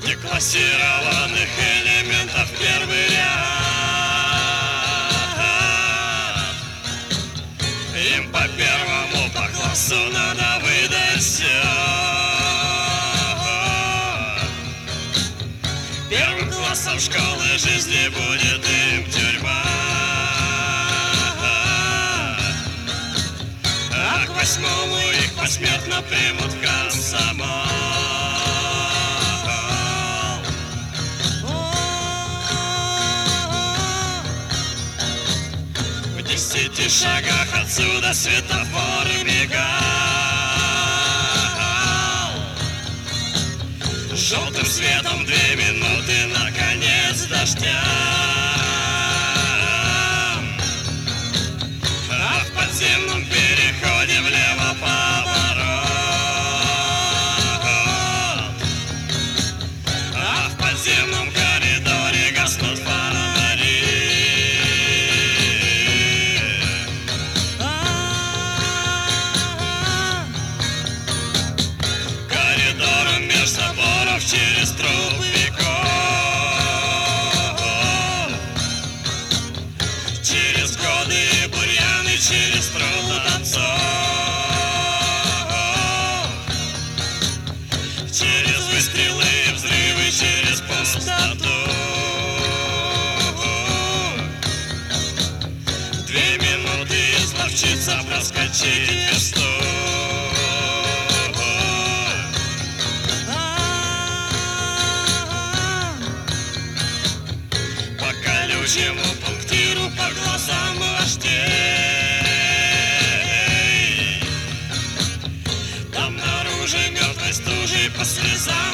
деклассированных элементов первый ряд. Им по первому по классу надо выдать все. Первым классом школы жизни будет им тюрьма, а к восьмому их посмертно примут в комсомол. В 10 шагах отсюда светофор мигал желтым светом 2 минуты, наконец, дождя. А в подземном переходе влево поворот, а в подземном коридоре гаснут фонари. Коридором меж заборов через труп веков, через годы и бурьяны, через труд отцов, через выстрелы и взрывы, через пустоту. В 2 минуты изловчиться проскочить версту. По колючему пунктиру, по глазам вождей, там наружу мертвой стужей по слезам